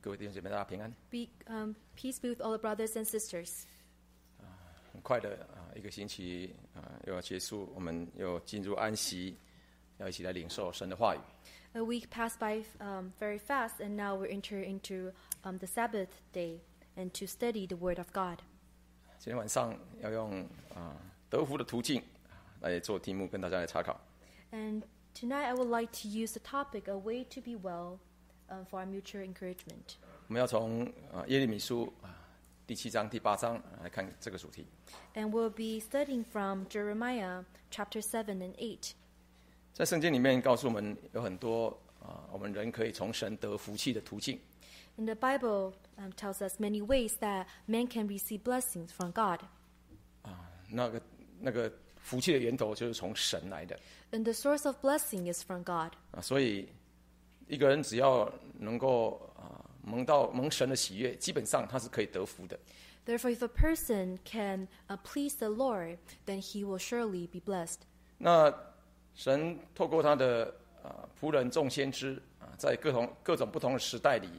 各位弟兄姐妹，大家平安。 Peace be with all the brothers and sisters. 很快的一个星期又要结束，我们又进入安息，要一起来领受神的话语。 A week passed by very fast, and now we're entering into the Sabbath day and to study the Word of God. 今天晚上要用得福的途径来做题目，跟大家来查考。 And tonight I would like to use the topic, a way to be well, for our mutual encouragement. 我们要从耶利米书第7章、第8章来看这个主题。 And we'll be studying from Jeremiah chapter 7 and 8. 在圣经里面告诉我们有很多我们人可以从神得福气的途径。 And the Bible tells us many ways that man can receive blessings from God. 那个福气的源头就是从神来的。 And the source of blessing is from God. 所以一个人只要能够蒙神的喜悦，基本上他是可以得福的。 Therefore, if a person can please the Lord, then he will surely be blessed. 那神透过他的仆人众先知在各种不同的时代里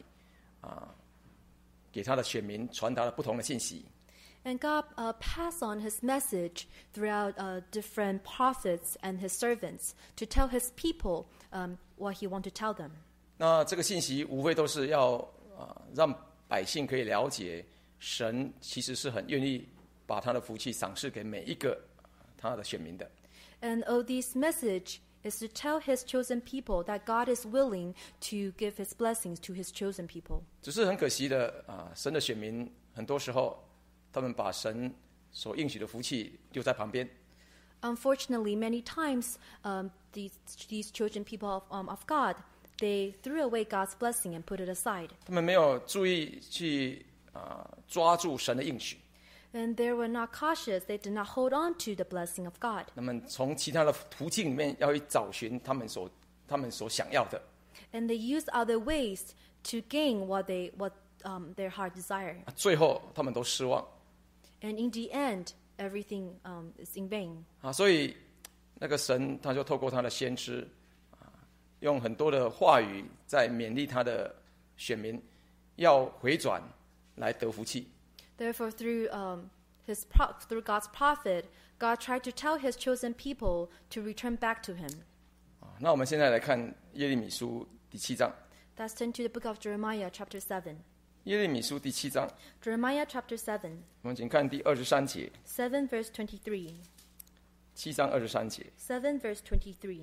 给他的选民传达了不同的信息。 And God passed on His message throughout different prophets and His servants to tell His people what He wanted to tell them. 那这个信息无非都是要让百姓可以了解，神其实是很愿意把他的福气赏赐给每一个他的选民的。 And this message is to tell His chosen people that God is willing to give His blessings to His chosen people. 只是很可惜的神的选民很多时候他们把神所应许的福气丢在旁边。 Unfortunately, many times these chosen people of God, they threw away God's blessing and put it aside. 他们没有注意去抓住神的应许。 And they were not cautious. They did not hold on to the blessing of God. 他们从其他的途径里面要去找寻他们所想要的。 And they used other ways to gain what their heart desired. 最后他们都失望。 And in the end, everything is in vain. 所以那个神他就透过他的先知用很多的话语在勉励他的选民要回转来得福气。 Therefore, through God's prophet, God tried to tell His chosen people to return back to Him. 那我们现在来看耶利米书第7章。 Let's turn to the book of Jeremiah, chapter 7. 耶利米书第7章， Jeremiah, chapter 7, 我们请看第23节。 7 verse 23. 7章23节， 7 verse 23.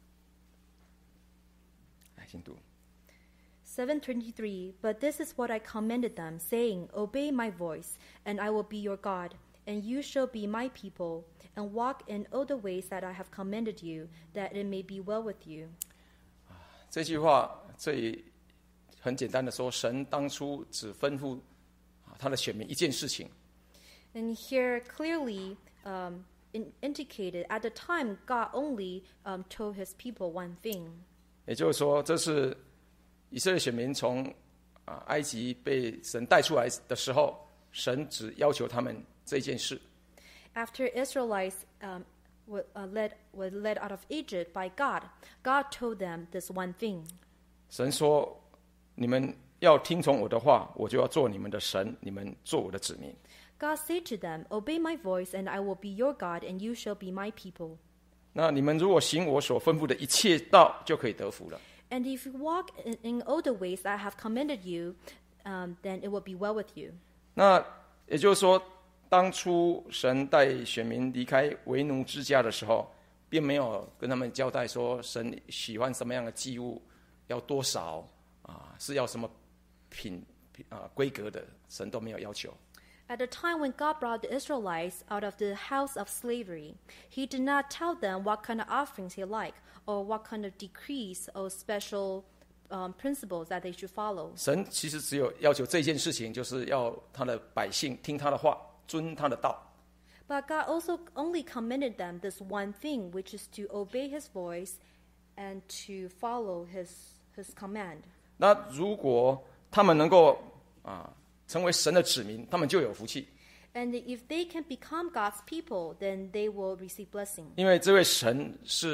来，请读。 7:23. But this is what I commanded them, saying, Obey my voice, and I will be your God, and you shall be my people, and walk in all the ways that I have commanded you, that it may be well with you. 这句话这里很简单的说，神当初只吩咐他的选民一件事情。 And here clearly indicated, at the time, God only told His people one thing. 也就是说，这是以色列选民从埃及被神带出来的时候，神只要求他们这件事。 After Israelites were led out of Egypt by God, God told them this one thing. 神说：“你们要听从我的话，我就要做你们的神，你们做我的子民。” God said to them, Obey my voice, and I will be your God, and you shall be my people. 那你们如果行我所吩咐的一切道，就可以得福了。 And if you walk in all the ways that I have commanded you, then it will be well with you. 那也就是说，当初神带选民离开为奴之家的时候，并没有跟他们交代说神喜欢什么样的祭物，要多少是要什么规格的，神都没有要求。 At the time when God brought the Israelites out of the house of slavery, He did not tell them what kind of offerings He liked or what kind of decrees or special principles that they should follow. 神其实只有要求这件事情，就是要他的百姓听他的话，遵他的道。 But God also only commanded them this one thing, which is to obey His voice and to follow His command. 那如果他们能够成为神的子民，他们就有福气。 And if they can become God's people, then they will receive blessing. 因为这位神是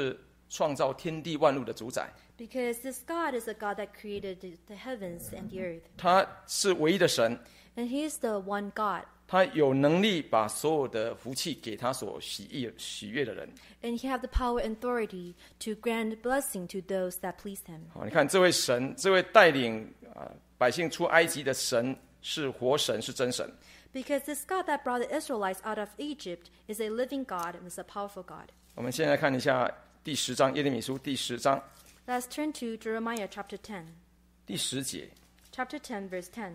创造天地万物的主宰， Because this God is a God that created the heavens and the earth. 他是唯一的神， And He is the one God. 他有能力把所有的福气给他所喜悦的人。 And He have the power and authority to grant blessing to those that please Him. 好，你看这位神，这位带领百姓出埃及的神是活神，是真神。 Because this God that brought the Israelites out of Egypt is a living God and is a powerful God. 我们现在看一下第10章，耶利米书第10章 Let's turn to Jeremiah chapter 10. 第10节。 Chapter 10, verse 10.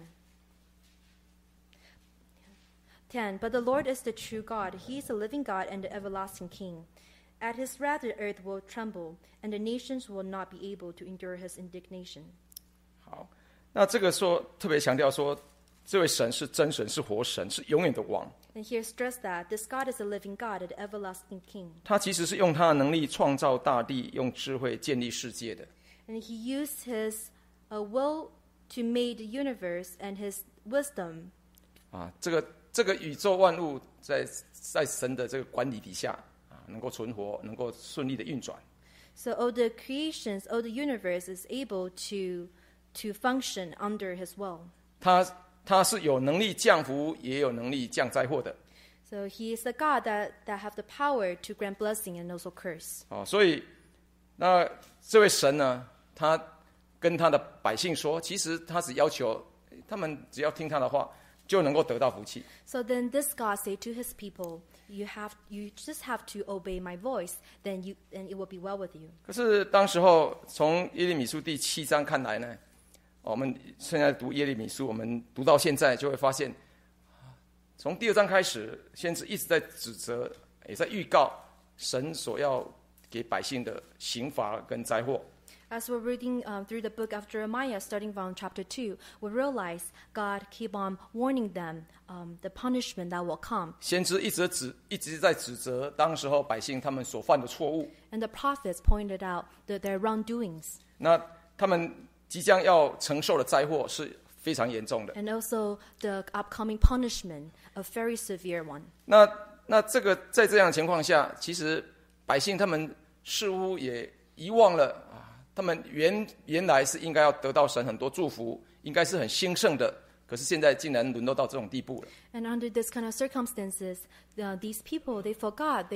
10. But the Lord is the true God. He is the living God and the everlasting King. At His wrath the earth will tremble, and the nations will not be able to endure His indignation. 好，那这个说特别强调说，这位神是真神，是活神，是永远的王。 And here stress that this God is a living God and the everlasting King. 他其实是用他的能力创造大地，用智慧建立世界的。 And He used His will to make the universe and His wisdom. 这个宇宙万物在神的这个管理底下能够存活，能够顺利的运转。 So all the creations, all the universe is able to function under His will. 他是有能力降福，也有能力降灾祸的。 So He is a God that have the power to grant blessing and also curse. 所以那这位神呢，他跟他的百姓说，其实他只要求他们只要听他的话，就能够得到福气。 So then this God say to His people, you just have to obey my voice, then it will be well with you. 可是当时候从耶利米书第7章看来呢，我们现在读耶利米书，我们读到现在就会发现，从第2章开始，先知一直在指责，也在预告神所要给百姓的刑罚跟灾祸。 As we're reading through the book of Jeremiah, starting from chapter 2, we realize God keep on warning them the punishment that will come. 先知一直在指责当时候百姓他们所犯的错误， And the prophets pointed out their wrongdoings. 那他们即将要承受的灾祸是非常严重的。 And also the upcoming punishment, a very severe one. 那这个在这样的情况下，其实百姓他们似乎也遗忘了他们原来是应该要得到神很多祝福，应该是很兴盛的，可是现在竟然沦落到这种地步了。 And under this kind of circumstances, these people, they forgot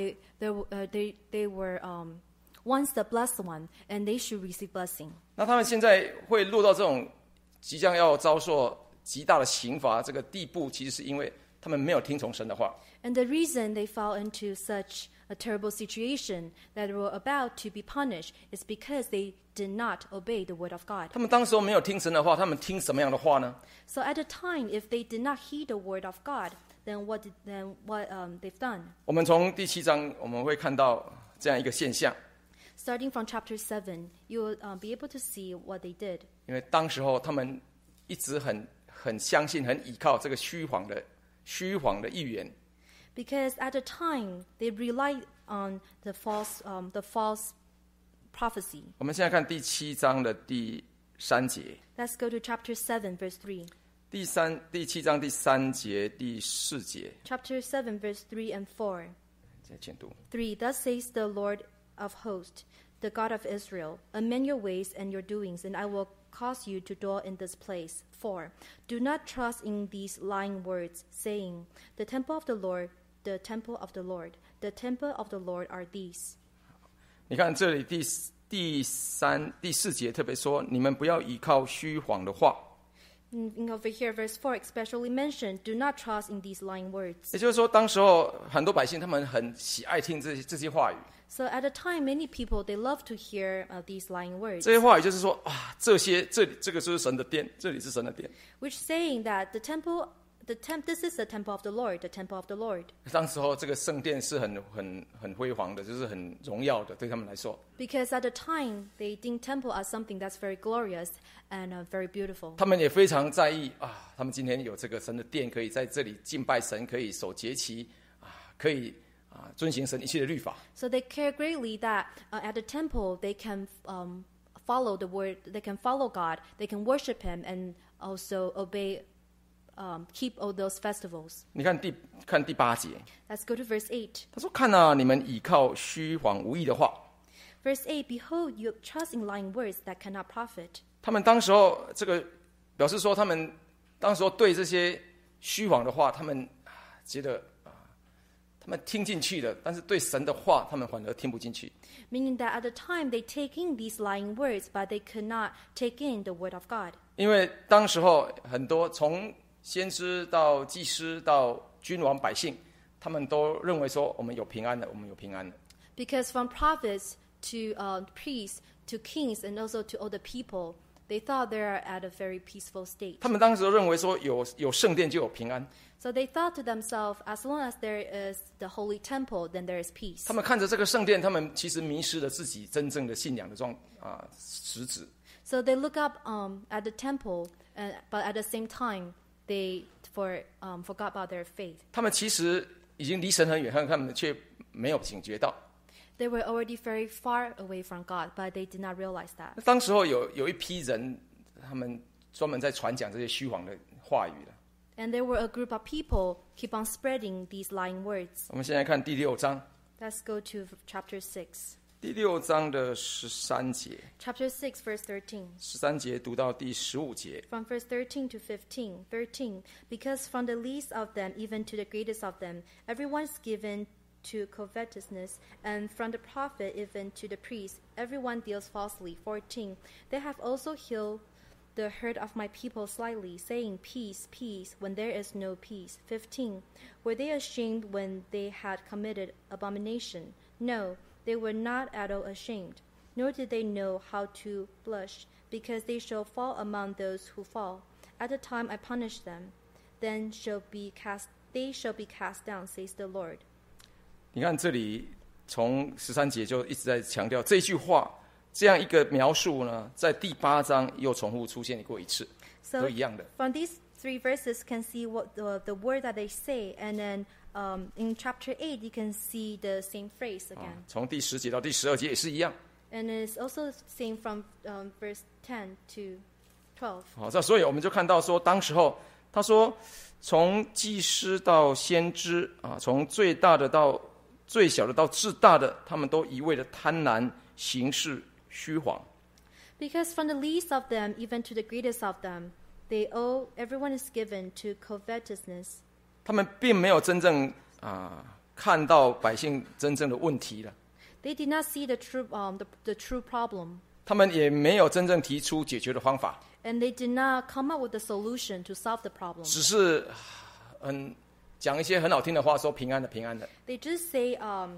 they were once the blessed one, and they should receive blessing. 那他们现在会落到这种即将要遭受极大的刑罚这个地步，其实是因为他们没有听从神的话。 And the reason they fell into such a terrible situation that they were about to be punished is because they did not obey the word of God. 他们当时候没有听神的话，他们听什么样的话呢？ So at the time, if they did not heed the word of God, then what they've done? 我们从第7章我们会看到这样一个现象， Starting from chapter 7, you will be able to see what they did. 因为当时候他们一直很相信、很倚靠这个虚谎的预言。 Because at the time, they relied on the false prophecy. 我们现在看第7章的第3节， Let's go to chapter 7, verse 3. 第7章第3节、第4节， Chapter 7, verse 3 and 4. 再简读。 3. Thus says the Lord of hosts, the God of Israel, amend your ways and your doings, and I will cause you to dwell in this place. 4. Do not trust in these lying words, saying, the temple of the Lord, the temple of the Lord, the temple of the Lord are these. 你看这里第4节特别说，你们不要依靠虚谎的话。 Over here, verse 4 especially mentioned, do not trust in these lying words. 也就是说，当时候很多百姓他们很喜爱听这些话语。 So at the time, many people, they love to hear these lying words. 这些话语就是说这个就是神的殿，这里是神的殿。 Which saying that this is the temple of the Lord, the temple of the Lord. 当时候这个圣殿是很辉煌的，就是很荣耀的，对他们来说。 Because at the time, they think temple as something that's very glorious and very beautiful. 他们也非常在意他们今天有这个神的殿，可以在这里敬拜神，可以守节期，可以遵行神一切的律法。 So they care greatly that at the temple they can follow the word, they can follow God, they can worship Him, and also obey, keep all those festivals. 你看第8节， Let's go to verse 8. 他说：“看你们倚靠虚谎无益的话。” Verse 8, Behold, you trust in lying words that cannot profit. 他们当时候这个表示说，他们当时候对这些虚谎的话，他们觉得他们听进去了，但是对神的话，他们反而听不进去。 Meaning that at the time they take in these lying words, but they could not take in the word of God. 因为当时候很多从先知到祭司到君王百姓，他们都认为说我们有平安了，我们有平安了。 Because from prophets to priests to kings and also to all the people, they thought they are at a very peaceful state. 他们当时都认为说有圣殿就有平安。 So they thought to themselves, as long as there is the holy temple, then there is peace. 他们看着这个圣殿，他们其实迷失了自己真正的信仰的实质。 So they look up at the temple, but at the same time, they forgot about their faith. 他们其实已经离神很远，但他们却没有警觉到。 They were already very far away from God, but they did not realize that. 当时候有一批人，他们专门在传讲这些虚谎的话语了。 And there were a group of people keep on spreading these lying words. 我们现在看第6章。 Let's go to chapter 6. 第6章的13节。 Chapter 6, verse 13. 13节读到第15节。 From verse 13 to 15. 13. Because from the least of them, even to the greatest of them, everyone is given to covetousness, and from the prophet even to the priest, everyone deals falsely. 14. They have also healed the hurt of my people slightly, saying, Peace, peace, when there is no peace. 15. Were they ashamed when they had committed abomination? No, they were not at all ashamed, nor did they know how to blush, because they shall fall among those who fall. At the time I punish them, then they shall be cast down, says the Lord. 你看这里从13节就一直在强调这句话，这样一个描述呢，在第8章又重复出现过一次， So 都一样的。 from these 3 verses can see what the word that they say, and then in chapter 8 you can see the same phrase again. 从第10节到第12节也是一样。 And it's also the same from verse 10 to 12. 好，这所以我们就看到说，当时候他说，从祭司到先知从最大的到最小的到至大的，他们都一味的贪婪行事虚谎。 Because from the least of them, even to the greatest of them, everyone is given to covetousness. 他们并没有真正看到百姓真正的问题了。 They did not see the true problem, 他们也没有真正提出解决的方法， and they did not come up with a solution to solve the problem. 只是讲一些很好听的话，说平安的平安的。 They just say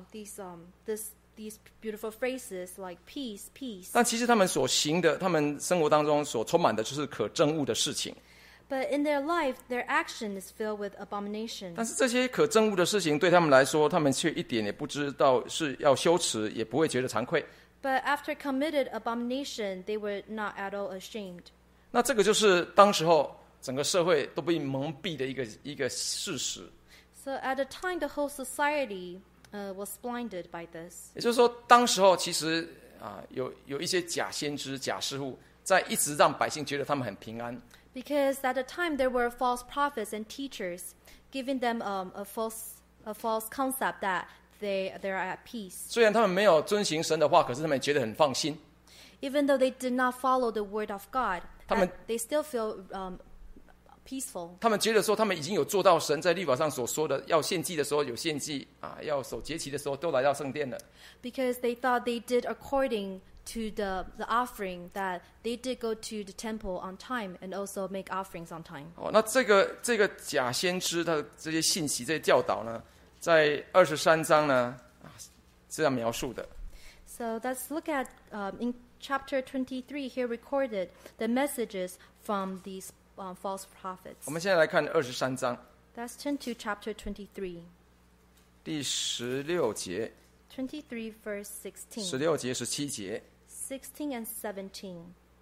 these beautiful phrases like peace, peace. 但其实他们所行的，他们生活当中所充满的，就是可憎恶的事情。 But in their life, their action is filled with abomination. 但是这些可憎恶的事情对他们来说，他们却一点也不知道是要羞耻，也不会觉得惭愧。 But after committed abomination, they were not at all ashamed. 那这个就是当时候整个社会都被蒙蔽的一个事实。 So at the time, the whole society was blinded by this. 也就是说，当时候其实有一些假先知、假师傅，在一直让百姓觉得他们很平安。 Because at the time, there were false prophets and teachers giving them a false concept that they are at peace. 虽然他们没有遵行神的话，可是他们觉得很放心。 Even though they did not follow the word of God, 他们 they still feel peaceful. 他们觉得说，他们已经有做到神在律法上所说的，要献祭的时候有献祭要守节期的时候都来到圣殿了。 Because they thought they did according to the offering, that they did go to the temple on time and also make offerings on time. 那这个假先知他的这些信息、这些教导呢，在23章呢这样描述的。 So let's look at in chapter 23 here recorded the messages from these false prophets. 我们现在来看23章 Let's turn to chapter 23. 第16节、 23 verse 16. 16节、17节。 16 and 17.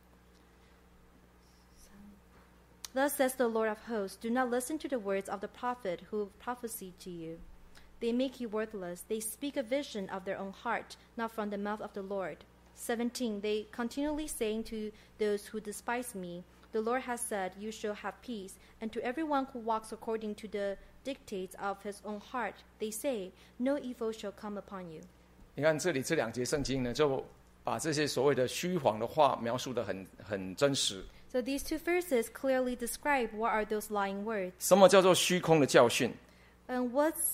Thus says the Lord of hosts, do not listen to the words of the prophet who prophesied to you. They make you worthless. They speak a vision of their own heart, not from the mouth of the Lord. 17. They continually saying to those who despise me, the Lord has said, you shall have peace. And to everyone who walks according to the dictates of his own heart, they say, no evil shall come upon you. 你看这里这2节圣经呢，就把这些所谓的虚谎的话描述得很真实。 So these two verses clearly describe what are those lying words. 什么叫做虚空的教训？ And what's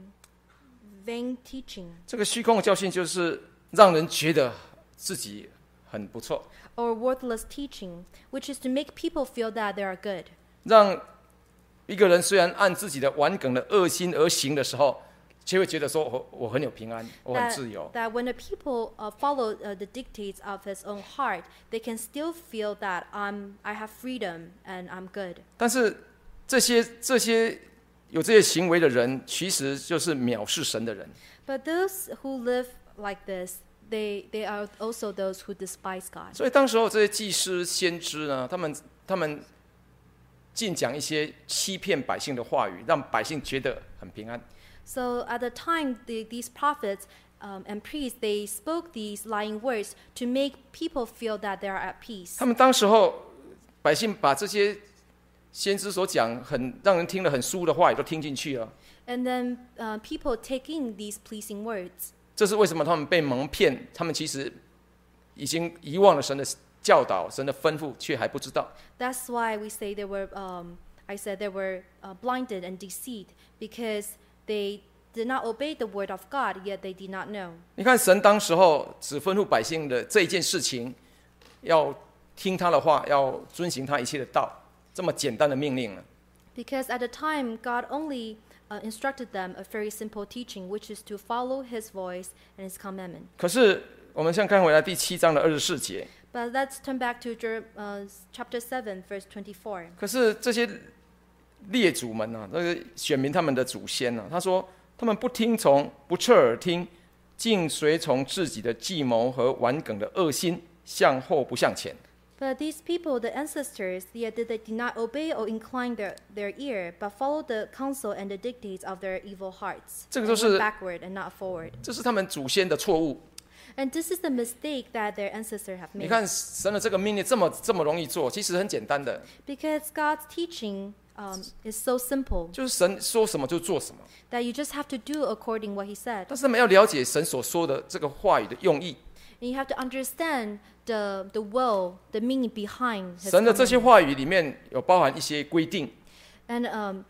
vain teaching? 这个虚空的教训就是让人觉得自己很不错， Or worthless teaching, which is to make people feel that they are good. 让一个人虽然按自己的顽梗的恶心而行的时候，却会觉得说我很有平安，我很自由。 That when the people follow the dictates of his own heart, they can still feel that I have freedom and I'm good. 但是这些有这些行为的人，其实就是藐视神的人。 But those who live like this, they are also those who despise God. 所以当时候这些祭司、先知呢，他们尽讲一些欺骗百姓的话语，让百姓觉得很平安。 So at the time, these prophets and priests, they spoke these lying words to make people feel that they are at peace. 他们当时候百姓把这些先知所讲让人听了很舒的话也都听进去了。 And then people take in these pleasing words. 这是为什么他们被蒙骗？他们其实已经遗忘了神的教导、神的吩咐，却还不知道。 That's why we say they were. I said they were blinded and deceived because they did not obey the word of God, yet they did not know. 你看，神当时候只吩咐百姓的这一件事情，要听他的话，要遵行他一切的道，这么简单的命令了。 Because at the time, God only instructed them a very simple teaching, which is to follow His voice and His commandment. 可是我们现在看回来第7章的24节， But let's turn back to chapter 7, verse 24. 可是这些列祖们啊，那个选民他们的祖先啊，他说他们不听从，不侧耳听，竟随从自己的计谋和顽梗的恶心，向后不向前。 But these people, the ancestors, yet they did not obey or incline their ear, but followed the counsel and the dictates of their evil hearts. 这个 And 就是 went backward and not forward. 这是他们祖先的错误。 And this is the mistake that their ancestors have 你 made. 看神的这个命令这么容易做，其实很简单的， Because God's teaching is so simple 就是神说什么就做什么。 that you just have to do according what He said. 但是他们要了解神所说的这个话语的用意。 And you have to understand the will, the meaning behind His 神的这些 commandments. 话语里面有包含一些规定， And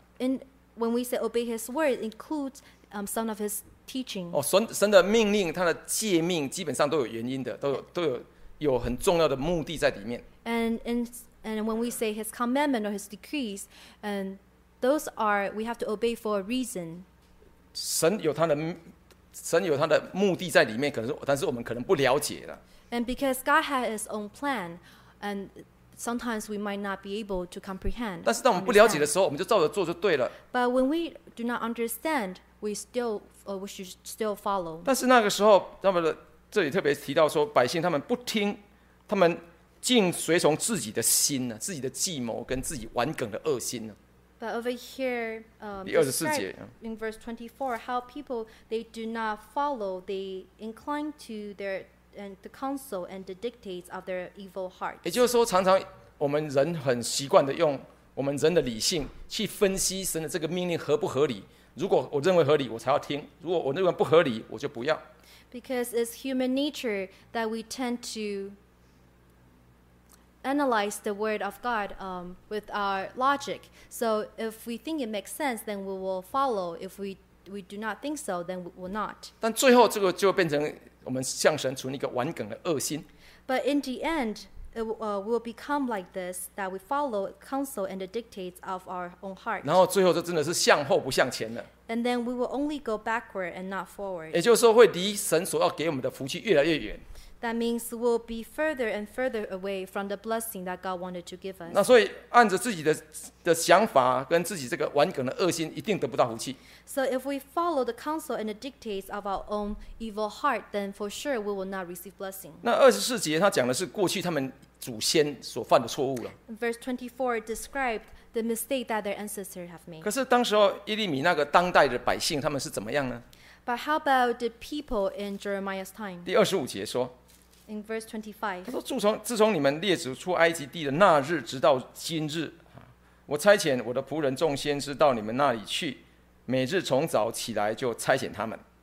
when we say obey His word, it includes some of His teaching. 神的命令，他的诫命基本上都有原因的，都有很重要的目的在里面。 And when we say His commandment or His decrees, and those are we have to obey for a reason. 神有他的目的在里面，但是我们可能不了解了。 And because God has His own plan, and sometimes we might not be able to comprehend. 但是当我们不了解的 understand. 时候，我们就照着做就对了。 But when we do not understand, we should still follow. 但是那个时候，这里特别提到说，百姓他们不听，他们竟随从自己的心呢，自己的计谋跟自己顽梗的恶心呢。 But over here, 第24 described 节 in verse 24, how people they do not follow, they incline to the counsel and the dictates of their evil heart. 也就是说，常常我们人很习惯的用我们人的理性去分析神的这个命令合不合理。如果我认为合理，我才要听；如果我认为不合理，我就不要。 Because it's human nature that we tend to analyze the word of God with our logic. So if we think it makes sense, then we will follow. If we do not think so, then we will not. 但最后这个就变成我们向神存一个顽梗的恶心。 But in the end, it will become like this, that we follow counsel and the dictates of our own heart. 然后最后这真的是向后不向前了。 And then we will only go backward and not forward. 也就是说，会离神所要给我们的福气越来越远。 That means we'll be further and further away from the blessing that God wanted to give 那 us. 所以按着自己的想法跟自己这个顽梗的恶心，一定得不到福气。 So if we follow the counsel and the dictates of our own evil heart, then for sure we will not receive blessing. 那24节他讲的是过去他们祖先所犯的错误了。 Verse 24 described the mistake that their ancestors have made. 可是当时候耶利米那个当代的百姓，他们是怎么样呢？ But how about the people in Jeremiah's time? 第25节说， In verse 25. 他说自从你们列祖出埃及地的那日，直到今日，我差遣我的仆人众先知到你们那里去，每日从早起来就差遣他们。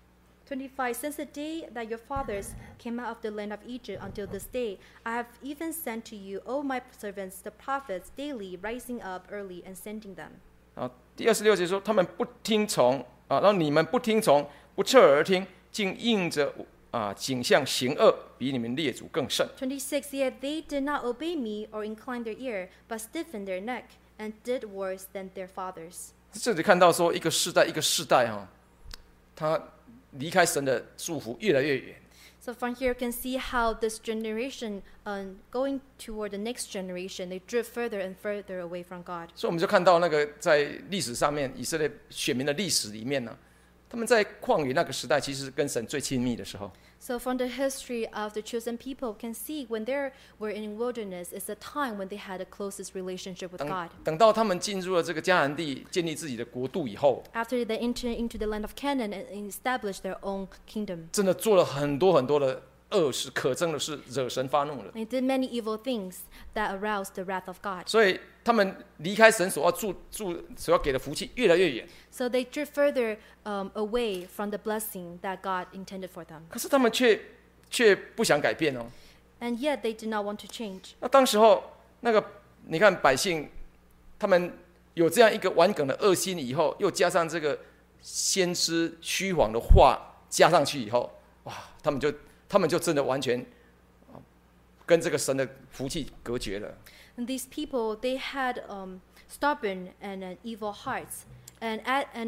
25. Since the day that your fathers came out of the land of Egypt until this day, I have even sent to you, O my servants, the prophets, daily, rising up early and sending them. 第26节说，他们不听从然后你们不听从，不侧耳听，竟应着景象行恶，比你们列祖更甚。 26. Yet they did not obey me or incline their ear, but stiffened their neck and did worse than their fathers. 这里看到说，一个世代一个世代他离开神的祝福越来越远。 So from here you can see how this generation, going toward the next generation, they drift further and further away from God. 所以我们就看到那个在历史上面，以色列选民的历史里面呢，他们在旷野那个时代，其实跟神最亲密的时候。 So from the history of the chosen people, can see when they were in wilderness is the time when they had the closest relationship with God. 等到他们进入了这个迦南地，建立自己的国度以后， After they entered into the land of Canaan and established their own kingdom, 真的做了很多很多的恶事，可憎的是惹神发怒了。 they did many evil things that aroused the wrath of God. 所以他们离开神所要给的福气越来越远。 So they drift further away from the blessing that God intended for them. 可是他们却不想改变哦。 And yet they did not want to change. 那当时候那个你看百姓，他们有这样一个顽梗的恶心以后，又加上这个先知虚谎的话加上去以后，哇，他们就真的完全跟这个神的福气隔绝了。 And these people, they had stubborn and evil hearts. And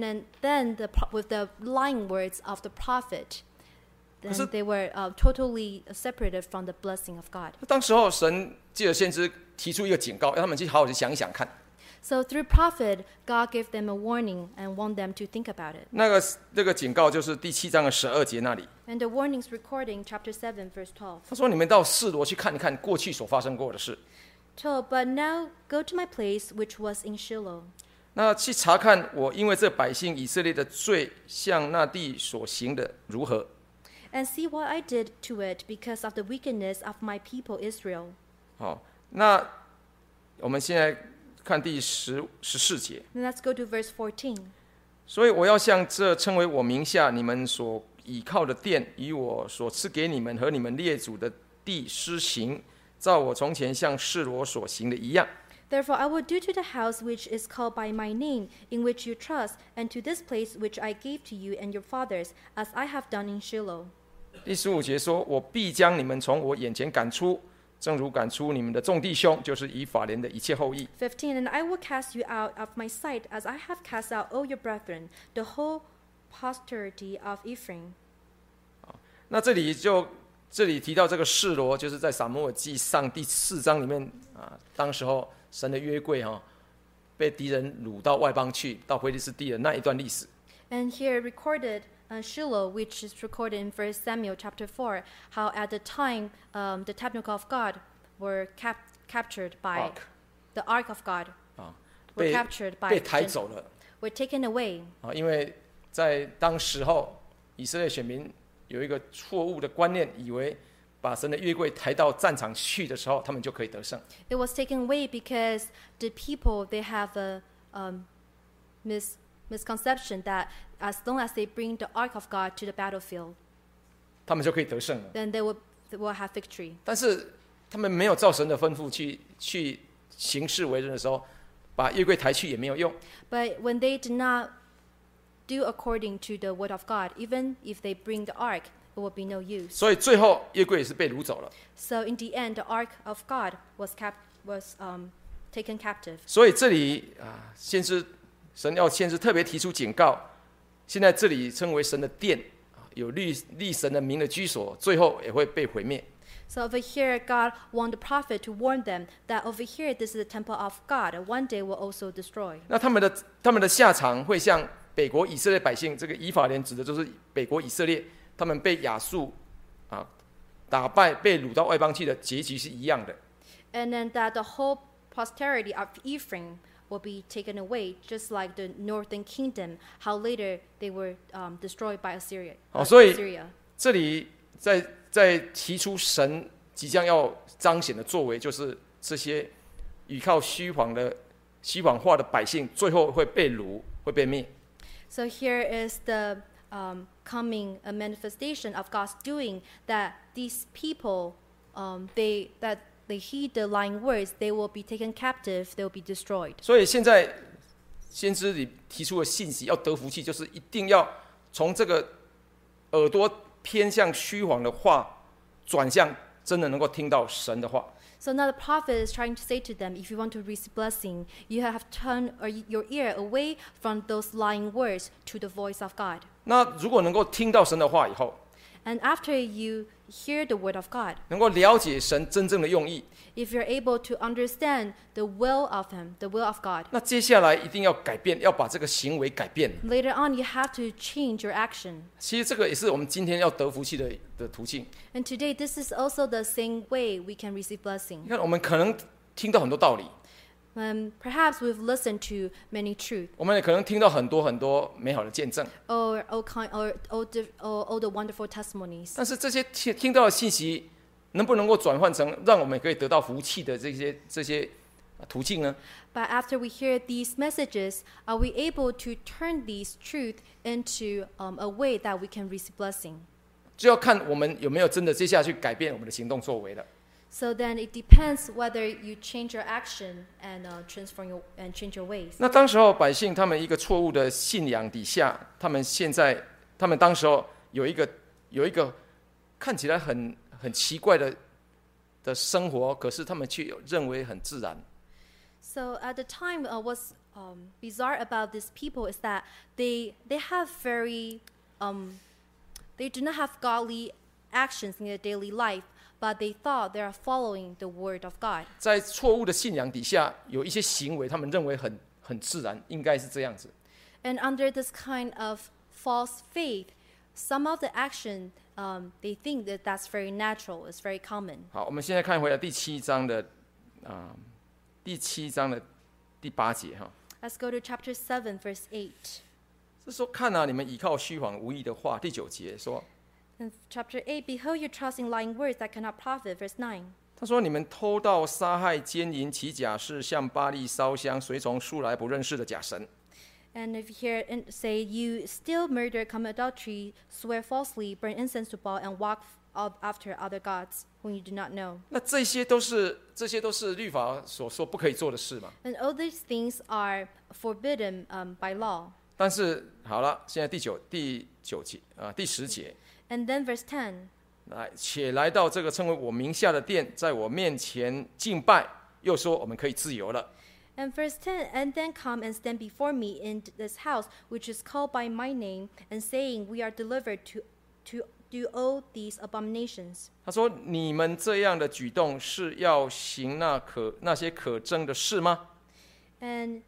then with the lying words of the prophet, then they were totally separated from the blessing of God. 当时候神借着先知提出一个警告，让他们去好好去想一想看。 So through prophet, God gave them a warning and want them to think about it. 这个警告就是第7章的12节那里。 And the warnings recorded in chapter 7, verse 12. 他说：“你们到示罗去看一看过去所发生过的事。” But now go to my place which was in Shiloh. 那去查看我因为这百姓以色列的罪向那地所行的如何。 And see what I did to it because of the wickedness of my people Israel. 好，那我们现在看第14节。 And let's go to verse 14. 所以我要向这称为我名下你们所倚靠的殿，与我所赐给你们和你们列祖的地施行，照我从前向示罗所行的一样。 Therefore I will do to the house which is called by my name, in which you trust, and to this place which I gave to you and your fathers, as I have done in Shiloh. 第15节说：“我必将你们从我眼前赶出，正如赶出你们的众弟兄，就是以法莲的一切后裔。” 15. And I will cast you out of my sight, as I have cast out all your brethren, the whole posterity of Ephraim. 那这里提到这个示罗，就是在撒母耳记上第4章里面当时候神的约柜被敌人掳到外邦去，到非利士地的那一段历史。 And here recorded Shiloh, which is recorded in 1 Samuel chapter 4, how at the time the tabernacle of God were captured by the ark of God, were captured by 被抬走了 were taken away. 因为在当时候以色列选民有一个错误的观念，以为把神的约柜抬到战场去的时候，他们就可以得胜。 It was taken away because the people, they have a misconception that as long as they bring the ark of God to the battlefield, 他们就可以得胜了。 then they will have victory. 但是他们没有照神的吩咐去行事为人的时候，把约柜抬去也没有用。 But when they did not do according to the word of God, even if they bring the ark, it will be no use. 所以最后约柜也是被掳走了。 So in the end, the ark of God was taken captive. 所以这里神要先知特别提出警告，现在这里称为神的殿，有立神的名的居所，最后也会被毁灭。 So over here, God warned the prophet to warn them that over here, this is the temple of God, and one day will also destroy. 那他们的下场会像北国以色列百姓，这个以法莲指的就是北国以色列，他们被亚述打败，被掳到外邦去的结局是一样的。 And then that the whole posterity of Ephraim will be taken away, just like the northern kingdom, how later they were destroyed by Assyria. 所以这里在提出神即将要彰显的作为，就是这些依靠虚谎话的百姓，最后会被掳，会被灭。 So here is the coming a manifestation of God's doing, that these people, they heed the lying words, they will be taken captive, they will be destroyed. 所以现在先知里提出的信息，要得福气，就是一定要从这个耳朵偏向虚谎的话，转向真的能够听到神的话。 So now the prophet is trying to say to them, if you want to receive blessing, you have turned your ear away from those lying words to the voice of God. 那如果能够听到神的话以后， And after you hear the word of God, 能够了解神真正的用意， if you're able to understand the will of Him, the will of God, 那接下来一定要改变，要把这个行为改变。 later on you have to change your action. 其实这个也是我们今天要得福气的途径。 And today, this is also the same way we can receive blessing. 你看，我们可能听到很多道理， Perhaps we've listened to many truths, 我们也可能听到很多美好的见证， or all the wonderful testimonies. 但是这些听到的信息，能不能够转换成让我们可以得到福气的这些途径呢？ But after we hear these messages, are we able to turn these truths into a way that we can receive blessing? 就要看我们有没有真的接下去改变我们的行动作为了。 So then it depends whether you change your action and change your ways. 那当时候百姓他们一个错误的信仰底下，他们当时候有一个看起来很奇怪的生活，可是他们却认为很自然。 So at the time, what's bizarre about these people is that they have very they do not have godly actions in their daily life, but they thought they are following the word of God. 在错误的信仰底下，有一些行为，他们认为很自然，应该是这样子。 And under this kind of false faith, some of the action they think that that's very natural, it's very common. 好，我们现在看回来第七章的第8节哈。 Let's go to chapter 7, verse 8. 是说看啊，你们倚靠虚谎无益的话。第9节说， In chapter 8, behold, you trust in lying words that cannot profit. Verse 9. 他说你们偷盗、杀害、奸淫、起假誓，向巴力烧香，随从素来不认识的假神。 And if you hear it say, you steal, murder, commit adultery, swear falsely, burn incense to Baal, and walk after other gods whom you do not know. 那这些都是律法所说不可以做的事嘛。 And all these things are forbidden by law. 但是好了，现在第10节， And then verse 10. 且来到这个称为我名下的殿，在我面前敬拜，又说我们可以自由了。 And verse 10, and then come and stand before me in this house, which is called by my name, and saying, we are delivered to do all these abominations. 他说：“你们这样的举动是要行那些可憎的事吗？” And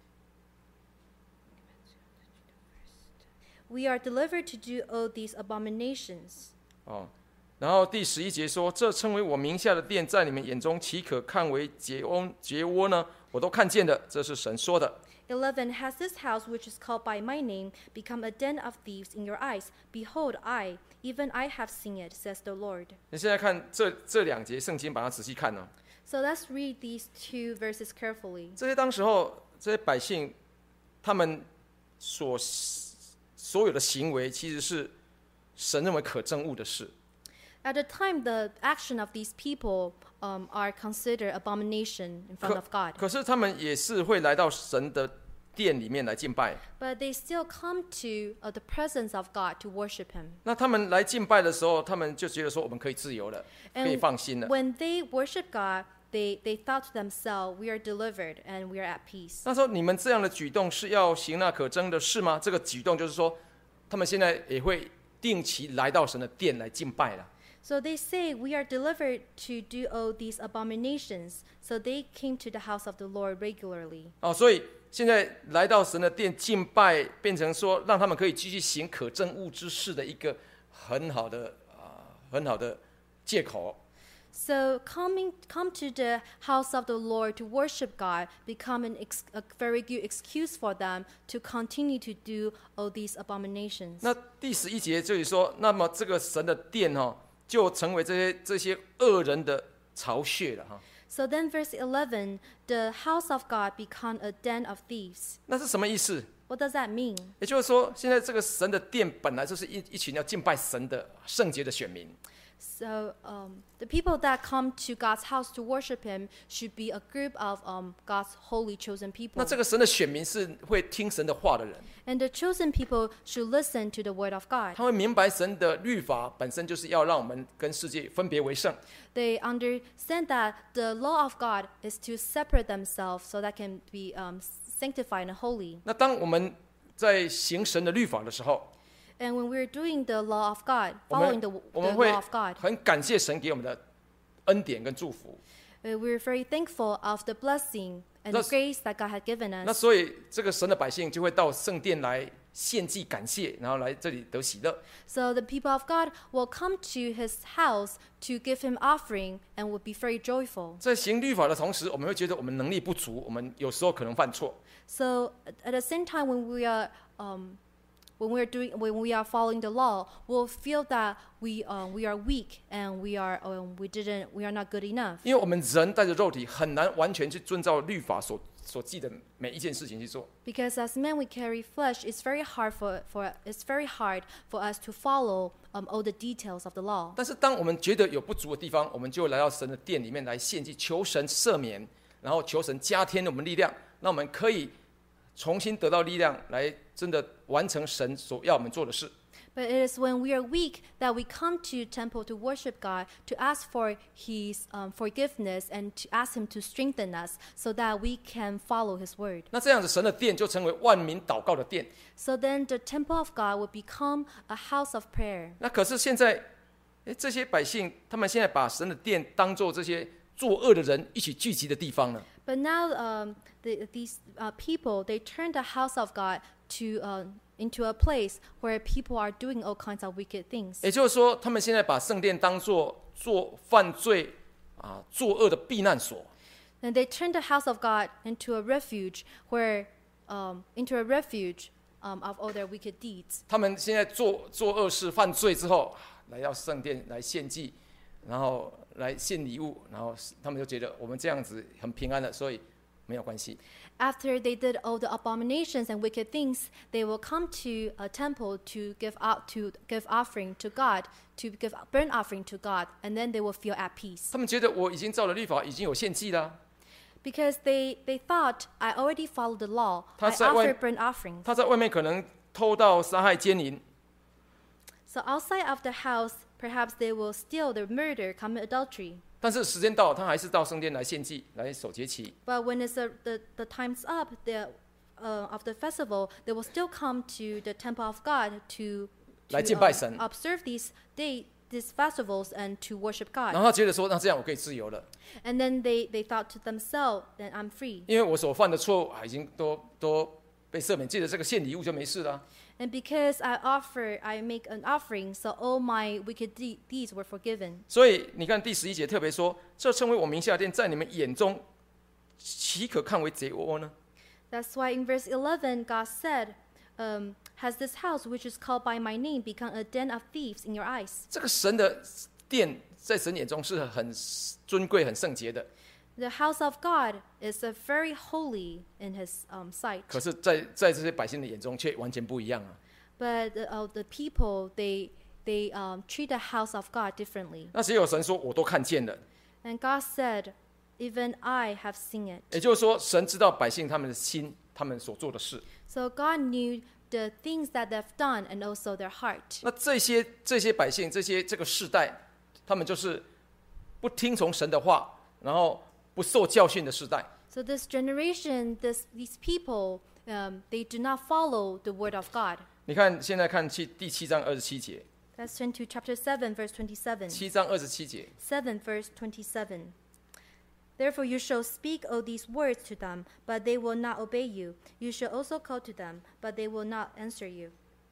we are delivered to do all these abominations. 哦，然后第11节说：“这称为我名下的殿，在你们眼中岂可看为劫窝呢？我都看见的，这是神说的。” 11, has this house, which is called by my name, become a den of thieves in your eyes? Behold, even I have seen it, says the Lord. 你现在看这2节圣经，把它仔细看呢。 So let's read these two verses carefully. 这些当时候这些百姓，他们所有的行为，其实是神认为可憎恶的事。 At the time, the action of these people are considered abomination in front of God. 可是他们也是会来到神的殿里面来敬拜。 But they still come to the presence of God to worship Him. 那他们来敬拜的时候，他们就觉得说我们可以自由了，可以放心了。 When they worship God, they thought to themselves, we are delivered and we are at peace. 那说你们这样的举动是要行那可憎的事吗？这个举动就是说，他们现在也会定期来到神的殿来敬拜了。 So they say, we are delivered to do all these abominations. So they came to the house of the Lord regularly. 哦，所以现在来到神的殿敬拜，变成说让他们可以继续行可憎恶之事的一个很好的借口。 So come to the house of the Lord to worship God become a very good excuse for them to continue to do all these abominations. 那第11节就是说，那么这个神的殿就成为这些恶人的巢穴了哈。 So then verse 11, the house of God become a den of thieves. 那是什么意思？ What does that mean? 也就是说，现在这个神的殿本来就是一群要敬拜神的圣洁的选民。 So the people that come to God's house to worship Him should be a group of God's holy chosen 那 people. 这个神的选民是会听神的话的人， And the chosen people should listen to the word of God. 他会明白神的律法本身就是要让我们跟世界分别为圣。 They understand that the law of God is to separate themselves so that can be sanctified and holy. 那当我们在行神的律法的时候， And when we're doing the law of God, 我 following 们 the 我们会 law of God, 很感谢神给我们的恩典跟祝福。 we're very thankful of the blessing and the That's- grace that God had given 那 us. 所以这个神的百姓就会到圣殿来献祭感谢，然后来这里得喜乐。 So the people of God will come to His house to give Him offering and will be very joyful. 在行律法的同时，我们会觉得我们能力不足，我们有时候可能犯错。 So at the same time, when we are following the law, we'll feel that we are weak and we are not good enough. 因为我们人带着肉体，很难完全去遵照律法所记的每一件事情去做。 Because as men we carry flesh, it's very hard for us to follow all the details of the law. 但是当我们觉得有不足的地方，我们就来到神的殿里面来献祭，求神赦免，然后求神加添我们力量，让我们可以重新得到力量，来真的完成神所要我们做的事。 But it is when we are weak that we come to temple to worship God, to ask for His forgiveness and to ask Him to strengthen us so that we can follow His word. 那这样子，神的殿就成为万民祷告的殿。 So then the temple of God will become a house of prayer. 那可是现在，这些百姓，他们现在把神的殿当作这些作恶的人一起聚集的地方呢？ But now these people, they turn the house of God into a place where people are doing all kinds of wicked things. 也就是说，他们现在把圣殿当作做犯罪作恶的避难所。 And they turn the house of God into a refuge of all their wicked deeds. 他们现在做恶事、犯罪之后，来到圣殿来献祭，然后来献礼物，然后他们就觉得我们这样子很平安了，所以没有关系。 After they did all the abominations and wicked things, they will come to a temple to give offering to God, to give burnt offering to God, and then they will feel at peace. 他们觉得我已经照了律法，已经有献祭了。 Because they thought, I already followed the law. I 他在外- offered burnt offerings. 他在外面可能偷盗、杀害、奸淫， So outside of the house, perhaps they will steal, they murder, commit adultery. 但是时间到了，他还是到圣殿来献祭，来守节期。 But when the time's up of the festival, they will still come to the temple of God to 来敬拜神。 observe these festivals and to worship 然 God. 后他觉得说，那这样我可以自由了， And then they thought to themselves, then I'm free. 因为我所犯的错误已经都被赦免，借着这个献礼物就没事了。 And because I make an offering, so all my wicked deeds were forgiven. 所以你看第11节特别说，这称为我名下的殿，在你们眼中岂可看为贼窝呢？ That's why in verse 11, God said, has this house, which is called by my name, become a den of thieves in your eyes? 这个神的殿在神眼中是很尊贵、很圣洁的， The house of God is very holy in His sight. 可是在这些百姓的眼中却完全不一样啊。 But the people, they treat the house of God differently. 那只有神说，我都看见了。 And God said, even I have seen it. 也就是说，神知道百姓他们的心，他们所做的事。 So God knew the things that they've done and also their heart. 那这些百姓，这个世代，他们就是不听从神的话，然后不受教训的世代。 So this generation, these people, they do not follow the word of God. 你看，现在看第7章27节， Let's turn to chapter 7, verse 27. 7章27节， 7, verse 27. Therefore you shall speak all these words to them, but they will not obey you. You shall also call to them, but they will not answer you.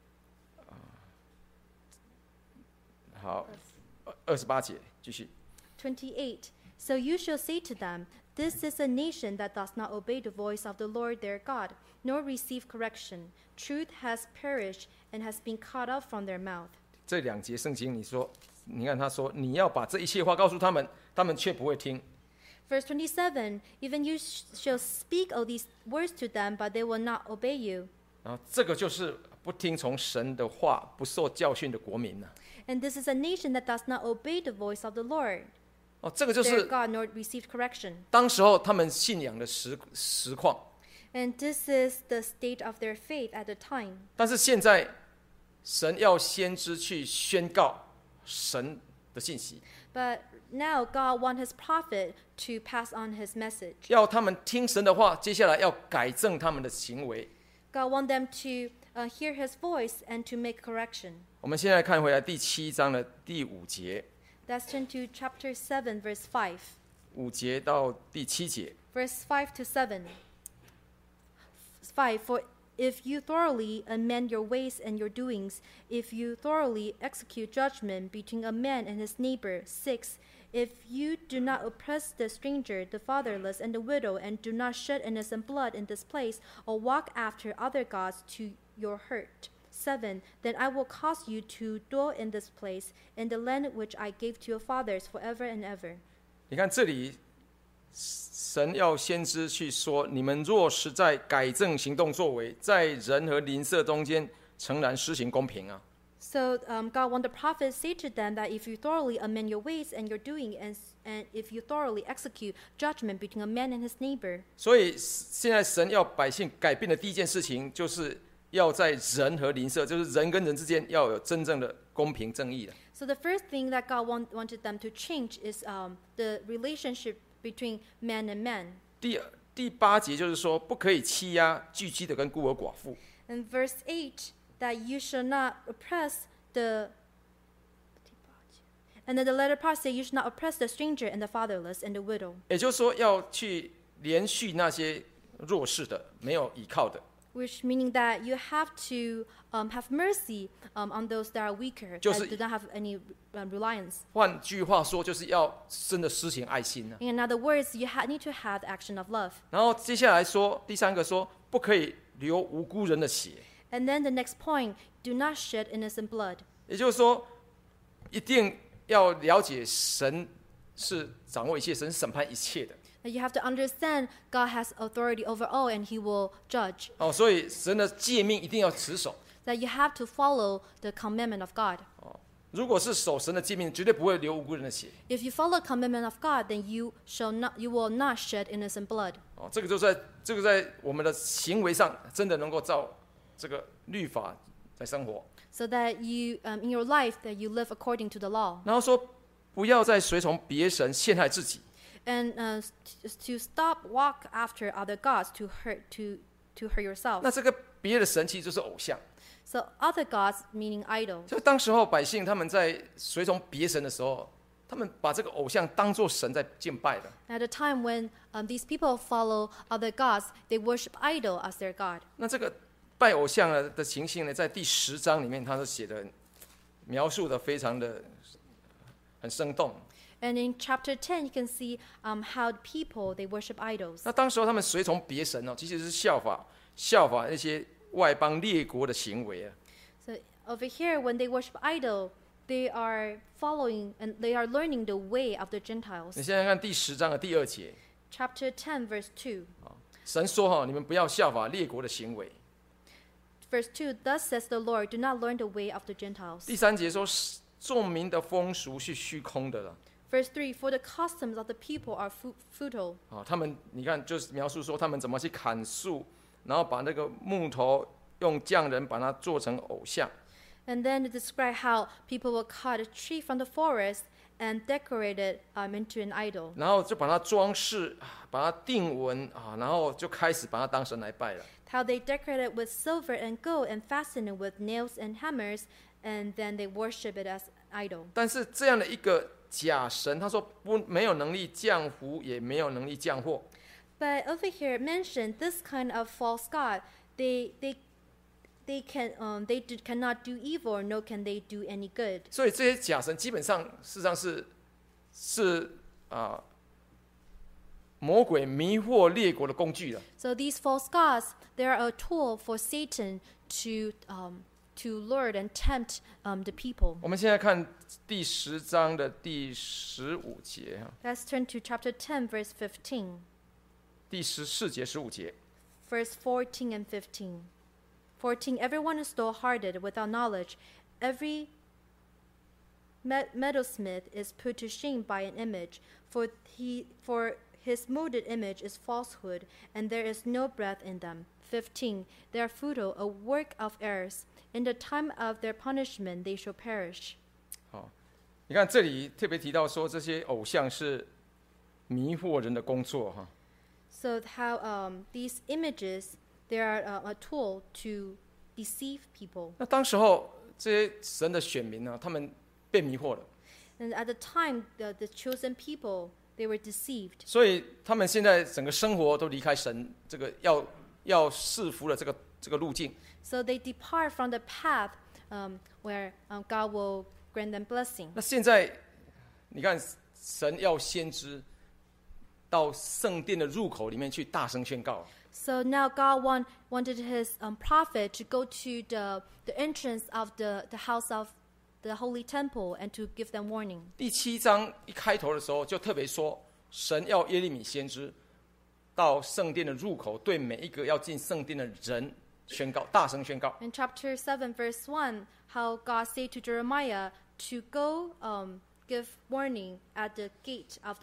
好，28节继续。 28. So you shall say to them, This is a nation that does not obey the voice of the Lord their God, nor receive correction. Truth has perished and has been cut off from their mouth. 这2节圣经，你看他说，你要把这一切话告诉他们，他们却不会听。 Verse 27, even you shall speak all these words to them, but they will not obey you. 然后这个就是不听从神的话、不受教训的国民了。 And this is a nation that does not obey the voice of the Lord, 这个就 their 是 God, nor receive correction. 当时候他们信仰的实况。 And this is the state of their faith at the time. 但是现在，神要先知去宣告神的信息， But now God wants his prophet to pass on his message. 要他们听神的话，接下来要改正他们的行为。 God wants them to hear his voice and to make correction. 我们现在看回来第7章的第5节， Let's turn to chapter 7, verse 5. 5节到第7节。 Verse 5 to 7. 5. For if you thoroughly amend your ways and your doings, if you thoroughly execute judgment between a man and his neighbor. 6. If you do not oppress the stranger, the fatherless, and the widow, and do not shed innocent blood in this place, or walk after other gods to your hurt. 7. Then I will cause you to dwell in this place, in the land which I gave to your fathers forever and ever. 你看这里，神要先知去说：你们若是在改正行动作为，在人和邻舍中间诚然施行公平啊。 So God wants the prophet to say to them that if you thoroughly amend your ways and your doing, and if you thoroughly execute judgment between a man and his neighbor. 所以现在神要百姓改变的第一件事情，就是要在人和邻舍，就是人跟人之间要有真正的公平正义的。 So the first thing that God wanted them to change is the relationship between man and man. 第8节就是说，不可以欺压寄居的跟孤儿寡妇。 And verse 8, that you shall not oppress the... And then the latter part says, you should not oppress the stranger and the fatherless and the widow. 也就是说，要去连续那些弱势的、没有依靠的。 Which meaning that you have to have mercy on those that are weaker, 就是 that do not have any reliance. 换句话说，就是要真的施行爱心呢。 In other words, you need to have the action of love. 然后接下来说，第3个说，不可以流无辜人的血。 And then the next point, do not shed innocent blood. 也就是说，一定要了解神是掌握一切，神是审判一切的。 That you have to understand God has authority over all and he will judge. 所以神的诫命一定要持守。 That you have to follow the commandment of God. 如果是守神的诫命，绝对不会流无辜人的血。 If you follow the commandment of God, then you will not shed innocent blood. 这个就在我们的行为上，真的能够照这个律法在生活。 So that you, in your life, that you live according to the law. 然后说，不要再随从别神陷害自己。 And to stop walk after other gods to hurt yourself. 那这个别的神其实就是偶像。 So other gods meaning idols. 就当时候百姓他们在随从别神的时候，他们把这个偶像当作神在敬拜的。 At a time when these people follow other gods, they worship idol as their god. 那这个拜偶像的情形呢，在第10章里面，他是写的描述的非常的很生动。 And in chapter 10, you can see how people, they worship idols. 那当时候他们随从别神其实是效法那些外邦列国的行为啊。 So over here, when they worship idol, they are following and they are learning the way of the Gentiles. 你现在看第10章的第2节， Chapter 10, verse 2. 神说你们不要效法列国的行为。 Verse 2, thus says the Lord, do not learn the way of the Gentiles. 第3节说众民的风俗是虚空的了。 Verse 3, for the customs of the people are futile. 他们你看就是描述说他们怎么去砍树，然后把那个木头用匠人把它做成偶像。 And then to describe how people will cut a tree from the forest and decorate it into an idol. 然后就把它装饰，把它定纹然后就开始把它当神来拜了。 How they decorate it with silver and gold and fasten it with nails and hammers, and then they worship it as idol. 但是这样的一个假神，他说没有能力降福，也没有能力降祸。 But over here it mentioned this kind of false god, they cannot do evil, nor can they do any good. 所以这些假神基本上事实上是魔鬼迷惑列国的工具了。 So these false gods, they are a tool for Satan to lure and tempt the people. 我们现在看第10章的第15节 Let's turn to chapter 10, verse 15. 第14节、15节。 Verse 14 and 15. 14, everyone is dull-hearted without knowledge. Every metalsmith is put to shame by an image, for his molded image is falsehood, and there is no breath in them. 15, they are futile, a work of errors. In the time of their punishment, they shall perish. 好，你看这里特别提到说，这些偶像是迷惑人的工作哈。 So how these images, they are a tool to deceive people. 那当时候这些神的选民呢，他们被迷惑了， And at the time, the chosen people, they were deceived. 所以他们现在整个生活都离开神这个要侍服的这个路径。 So they depart from the path where God will grant them blessing. 那现在你看，神要先知到圣殿的入口里面去大声宣告。 So now God wanted his prophet to go to the entrance of the house of the holy temple and to give them warning. 第7章一开头的时候就特别说，神要耶利米先知到圣殿的入口，对每一个要进圣殿的人宣告，大声宣告。 In chapter 7, verse 1, how God said to Jeremiah to go give warning at the gate of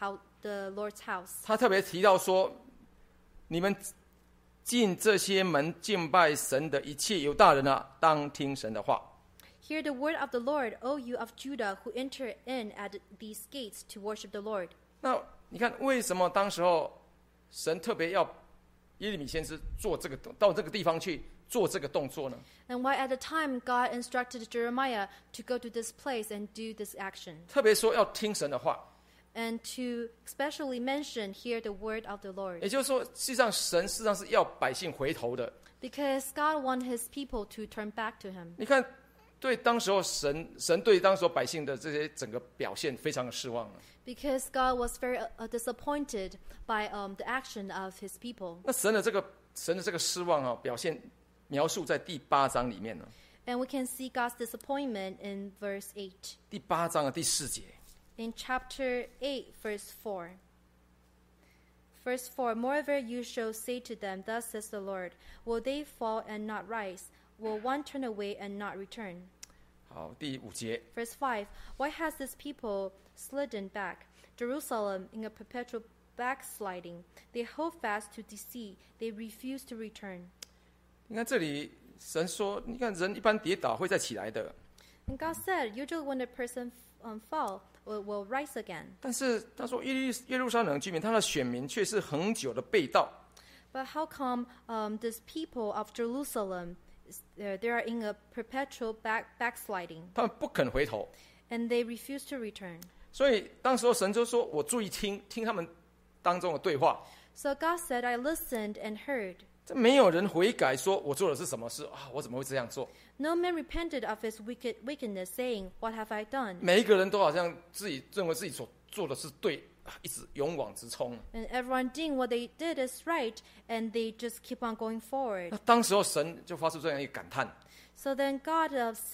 the Lord's house. 他特别提到说，你们进这些门敬拜神的一切犹大人啊，当听神的话。 Hear the word of the Lord, O you of Judah, who enter in at these gates to worship the Lord. 那你看，为什么当时候神特别要耶利米先知做这个到这个地方去做这个动作呢？ And why at the time God instructed Jeremiah to go to this place and do this action? 特别说要听神的话， And to especially mention, hear the word of the Lord. 也就是说，实际上神事实上是要百姓回头的。 Because God wants his people to turn back to him. 你看，对当时候神对当时候百姓的这些整个表现非常的失望了。 Because God was very disappointed by the action of his people. 那神的这个失望啊，表现描述在第8章里面呢。 And we can see God's disappointment in verse 8. 第8章的第4节。 In chapter 8, verse 4. Verse 4, moreover you shall say to them, thus says the Lord, will they fall and not rise? Will one turn away and not return? 好，第5节。 Verse 5, why has this people slidden back? Jerusalem in a perpetual backsliding. They hold fast to deceit. They refuse to return. 你看这里神说，你看人一般跌倒会再起来的， And God said, usually when a person fall, will rise again. 但是他说耶路撒冷居民，他的选民却是恒久的背道。 But how come these people of Jerusalem, they are in a perpetual backsliding, 他们不肯回头， and they refuse to return? 所以当时候神就说：“我注意听他们当中的对话。 So God said, I listened and heard. 这没有人悔改，说我做的是什么事啊？我怎么会这样做？ No man repented of his wickedness, saying, What have I done? 每一个人都好像自己认为自己所做的是对，一直勇往直冲。 And everyone doing what they did is right, and they just keep on going forward. 那当时候神就发出这样一个感叹。 So then God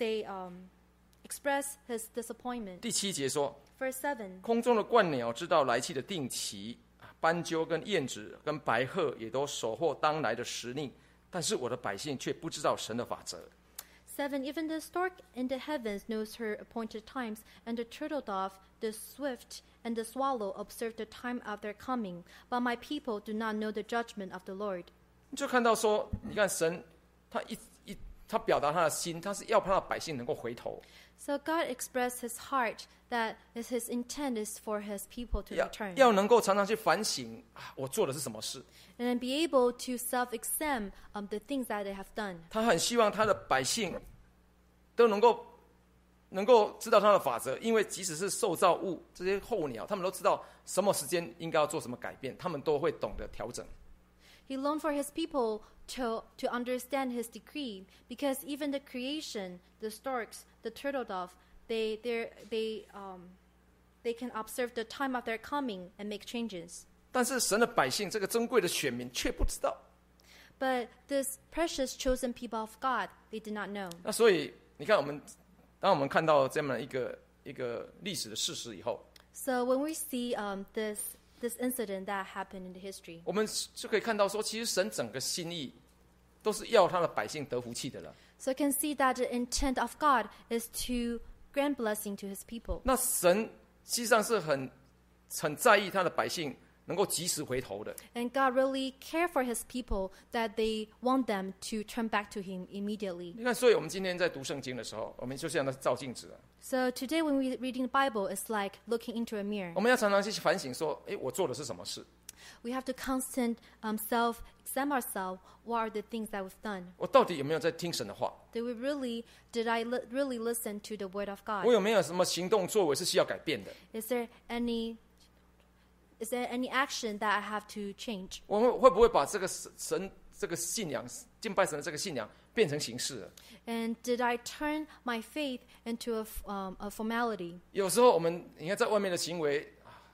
expressed his disappointment. 第7节说： Verse 7. 空中的鹳鸟知道来期的定期，斑鸠跟燕子跟白鹤也都守候当来的时令，但是我的百姓却不知道神的法则。 7. Even the stork in the heavens knows her appointed times, and the turtle dove, the swift, and the swallow observe the time of their coming. But my people do not know the judgment of the Lord. 你就看到说，你看神，他表达他的心，他是要他的百姓能够回头， So God expressed his heart that his intent is for his people to return. 要能够常常去反省我做的是什么事。 And then be able to self-examine the things that they have done. 他很希望他的百姓都能够知道他的法则，因为即使是受造物这些候鸟，他们都知道什么时间应该要做什么改变，他们都会懂得调整。 He longed for his people to understand his decree, because even the creation, the storks, the turtle dove, they can observe the time of their coming and make changes. 但是神的百姓这个珍贵的选民却不知道。 But this precious chosen people of God, they did not know. 那所以你看，当我们看到这么一个历史的事实以后， So when we see this incident that happened in the history, 我们就可以看到说，其实神整个心意都是要他的百姓得福气的了。 So I can see that the intent of God is to grant blessing to his people. 那神实际上是很在意他的百姓能够及时回头的。 And God really cared for his people that they want them to turn back to him immediately. 你看，所以我们今天在读圣经的时候，我们就像在照镜子了。 So today when we're reading the Bible, it's like looking into a mirror. 我们要常常去反省说，我做的是什么事？ We have to constant self-examine ourselves. What are the things that we've done? 我到底有没有在听神的话？ Did I really listen to the word of 我 God? 有没有什么行动作为是需要改变的？ Is there any action that I have to change? 我们会不会把这个神这个信仰敬拜神的这个信仰变成形式了？ And did I turn my faith into a formality? 有时候我们你看在外面的行为，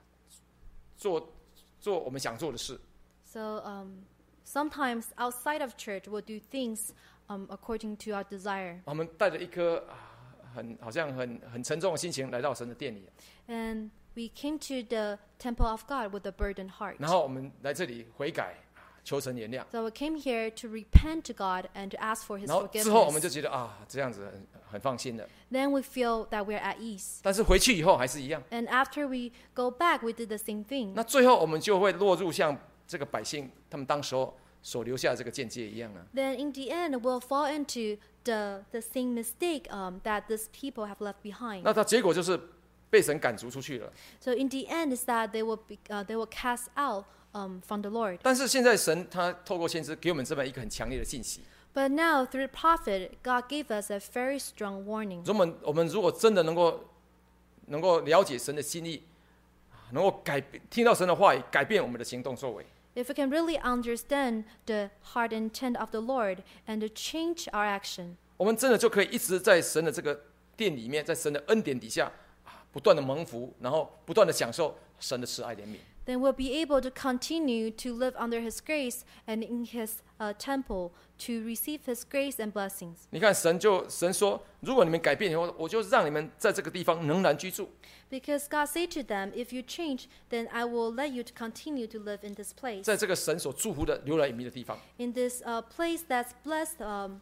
做我们想做的事， So sometimes outside of church, we'll do things according to our desire. 我们带着一颗好像很沉重的心情来到神的殿里， And we came to the temple of God with a burdened heart. 然后我们来这里悔改，求神原谅， So we came here to repent to God and to ask for His 然后之后我们就 forgiveness. 觉得这样子很放心的。 Then we feel that we're at ease. 但是回去以后还是一样， And after we go back, we did the same thing. 那最后我们就会落入像这个百姓他们当时候所留下的这个见解一样啊。 Then in the end, we'll fall into the same mistake that these people have left behind. 那它结果就是被神赶逐出去了。 So in the end, is that they will cast out from the Lord. 但是现在神他透过先知给我们这么一个很强烈的信息， But now through the prophet, God gave us a very strong warning. 我们如果真的能够了解神的心意，能够听到神的话语，改变我们的行动作为， If we can really understand the heart intent of the Lord and to change our action, 我们真的就可以一直在神的这个殿里面，在神的恩典底下不断的蒙福，然后不断的享受神的慈爱怜悯。 then we'll be able to continue to live under His grace and in His temple to receive His grace and blessings. 你看神说，如果你们改变以后，我就让你们在这个地方仍然居住。 Because God said to them, if you change, then I will let you to continue to live in this place. 在这个神所祝福的流奶与蜜的地方， In this place that's blessed,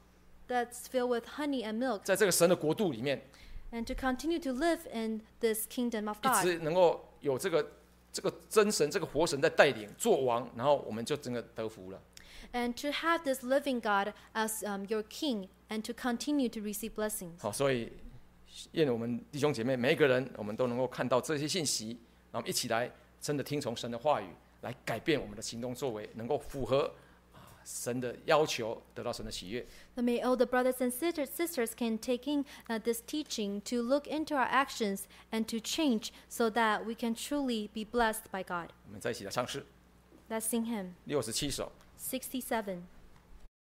that's filled with honey and milk. 在这个神的国度里面， And to continue to live in this kingdom of 一 God. 直能够有这个真神、这个活神在带领做王，然后我们就整个得福了。 And to have this living God as your king and to continue to receive blessings. 好，所以愿我们弟兄姐妹每一个人，我们都能够看到这些信息，然后一起来真的听从神的话语，来改变我们的行动作为，能够符合神的要求，得到神的喜悦。 So may all the brothers and sisters can take in this teaching to look into our actions and to change so that we can truly be blessed by God. 我们在一起来唱诗 Let's sing hymn 67首。 67.